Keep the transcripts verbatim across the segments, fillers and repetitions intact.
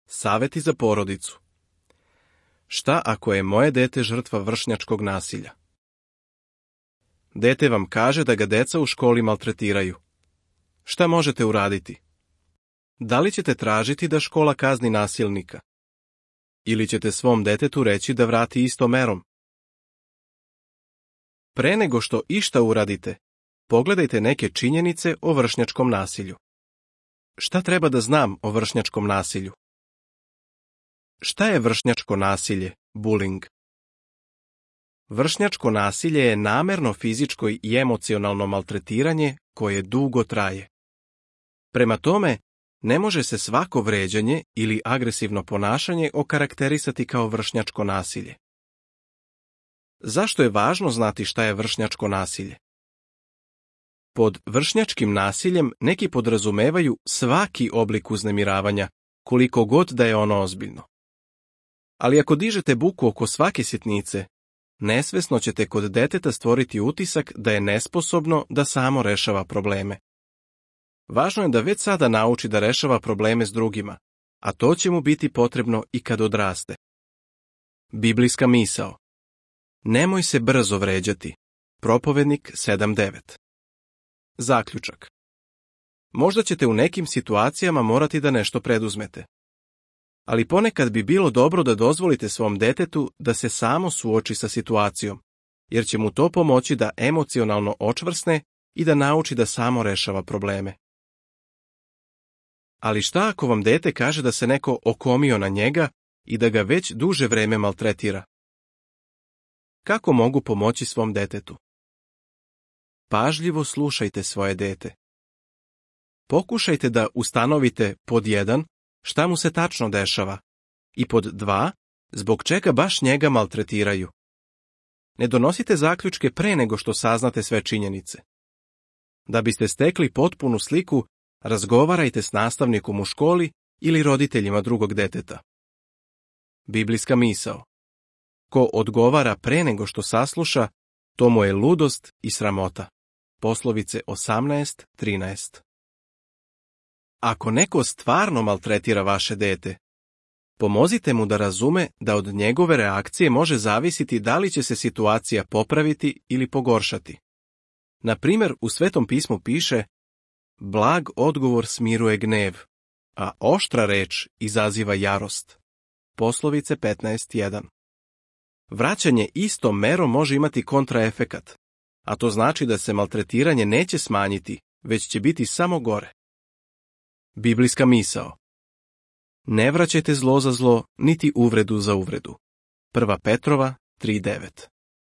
Saveti za porodicu. Šta ako je moje dete žrtva vršnjačkog nasilja? Dete vam kaže da ga deca u školi maltretiraju. Šta možete uraditi? Da li ćete tražiti da škola kazni nasilnika? Ili ćete svom detetu reći da vrati istom merom? Pre nego što išta uradite, pogledajte neke činjenice o vršnjačkom nasilju. Šta treba da znam o vršnjačkom nasilju? Šta je vršnjačko nasilje, bullying? Vršnjačko nasilje je namerno fizičko i emocionalno maltretiranje koje dugo traje. Prema tome, ne može se svako vređanje ili agresivno ponašanje okarakterisati kao vršnjačko nasilje. Zašto je važno znati šta je vršnjačko nasilje? Pod vršnjačkim nasiljem neki podrazumevaju svaki oblik uznemiravanja, koliko god da je ono ozbiljno. Ali ako dižete buku oko svake sitnice, nesvesno ćete kod deteta stvoriti utisak da je nesposobno da samo rešava probleme. Važno je da već sada nauči da rešava probleme s drugima, a to će mu biti potrebno i kad odraste. Biblijska misao. Nemoj se brzo vređati. Propovednik sedam devet. Zaključak. Možda ćete u nekim situacijama morati da nešto preduzmete. Ali ponekad bi bilo dobro da dozvolite svom detetu da se samo suoči sa situacijom, jer će mu to pomoći da emocionalno očvrsne i da nauči da samo rešava probleme. Ali šta ako vam dete kaže da se neko okomio na njega i da ga već duže vreme maltretira? Kako mogu pomoći svom detetu? Pažljivo slušajte svoje dete. Pokušajte da ustanovite pod jedan šta mu se tačno dešava i pod dva zbog čega baš njega maltretiraju. Ne donosite zaključke pre nego što saznate sve činjenice. Da biste stekli potpunu sliku, razgovarajte s nastavnikom u školi ili roditeljima drugog deteta. Biblijska misao. Ko odgovara pre nego što sasluša, to mu je ludost i sramota. Poslovice osamnaest trinaest. Ako neko stvarno maltretira vaše dete, pomozite mu da razume da od njegove reakcije može zavisiti da li će se situacija popraviti ili pogoršati. Na primjer, u Svetom pismu piše: blag odgovor smiruje gnjev, a oštra reč izaziva jarost. Poslovice petnaest jedan. Vraćanje istom merom može imati kontraefekat, a to znači da se maltretiranje neće smanjiti, već će biti samo gore. Biblijska misao. Ne vraćajte zlo za zlo, niti uvredu za uvredu. Prva Petrova tri devet.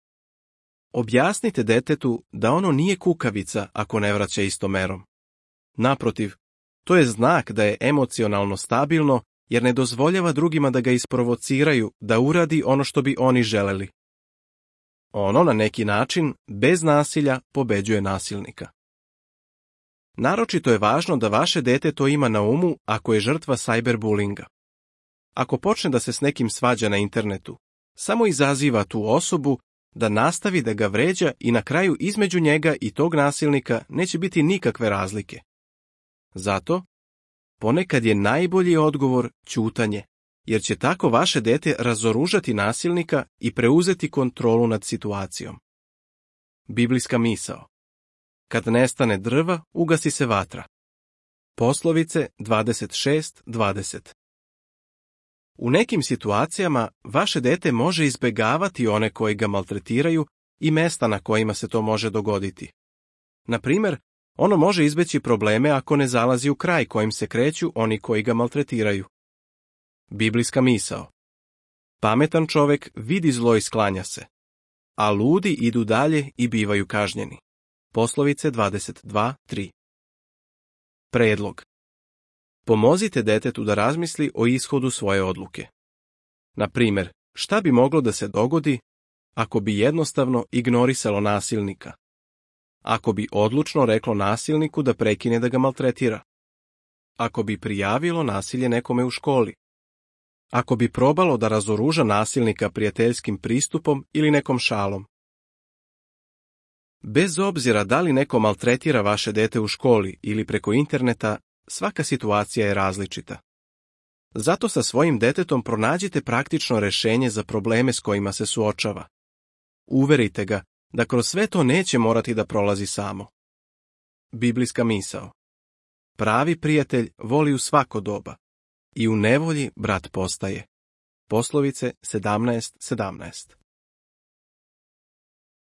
Objasnite detetu da ono nije kukavica ako ne vraća istom merom. Naprotiv, to je znak da je emocionalno stabilno jer ne dozvoljava drugima da ga isprovociraju da uradi ono što bi oni želeli. Ono na neki način, bez nasilja, pobeđuje nasilnika. Naročito je važno da vaše dete to ima na umu ako je žrtva cyberbullyinga. Ako počne da se s nekim svađa na internetu, samo izaziva tu osobu da nastavi da ga vređa i na kraju između njega i tog nasilnika neće biti nikakve razlike. Zato, ponekad je najbolji odgovor ćutanje, jer će tako vaše dete razoružati nasilnika i preuzeti kontrolu nad situacijom. Biblijska misao. Kad nestane drva, ugasi se vatra. Poslovice dvadeset šest dvadeset. U nekim situacijama vaše dete može izbegavati one koji ga maltretiraju i mesta na kojima se to može dogoditi. Na primjer, ono može izbeći probleme ako ne zalazi u kraj kojim se kreću oni koji ga maltretiraju. Biblijska misao. Pametan čovek vidi zlo i sklanja se, a ludi idu dalje i bivaju kažnjeni. Poslovice dvadeset dva tri. Predlog. Pomozite detetu da razmisli o ishodu svoje odluke. Na primjer, šta bi moglo da se dogodi ako bi jednostavno ignorisalo nasilnika? Ako bi odlučno reklo nasilniku da prekine da ga maltretira? Ako bi prijavilo nasilje nekome u školi? Ako bi probalo da razoruža nasilnika prijateljskim pristupom ili nekom šalom? Bez obzira da li neko maltretira vaše dete u školi ili preko interneta, svaka situacija je različita. Zato sa svojim detetom pronađite praktično rješenje za probleme s kojima se suočava. Uverite ga da kroz sve to neće morati da prolazi samo. Biblijska misao. Pravi prijatelj voli u svako doba. I u nevolji brat postaje. Poslovice sedamnaest sedamnaest.